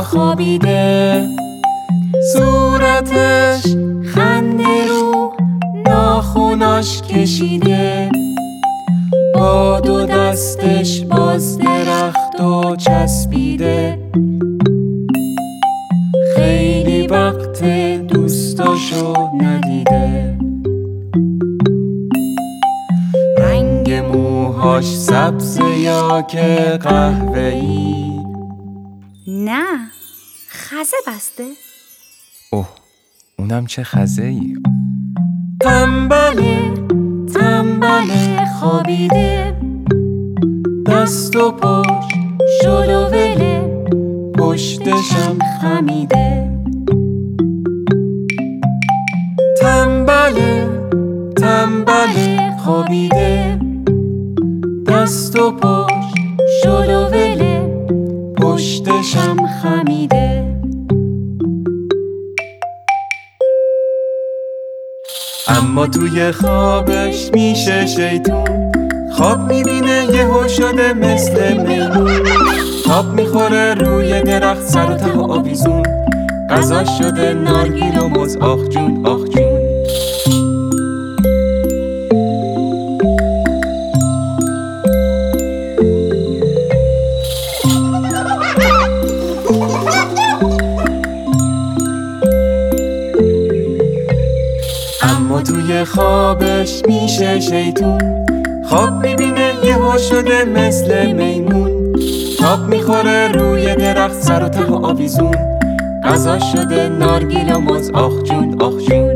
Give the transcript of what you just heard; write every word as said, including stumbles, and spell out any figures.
خوابیده، صورتش خنده رو ناخوناش کشیده، با دو دستش باز درخت و چسبیده. خیلی وقت دوستاشو ندیده، رنگ موهاش سبزه یا که قهوه‌ای؟ نه، خزه بسته. اوه، اونم چه خزه‌ای؟ تنبله تنبله خوابیده، دست و پاش شلووله، پشتشم خمیده. تنبله تنبله خوابیده، دست و پاش شلووله، پشتشم خمیده. اما توی خوابش میشه شیطون، خواب میبینه یهو شده مثل میمون، تاب میخوره روی درخت سر و ته و آویزون، غذا شده نارگیل و موز. آخ جون آخ جون. اما توی خوابش میشه شیطون، خواب میبینه یهو شده مثل میمون، تاب میخوره روی درخت سر و ته و آویزون، غذا شده نارگیل و موز. آخ جون آخ جون.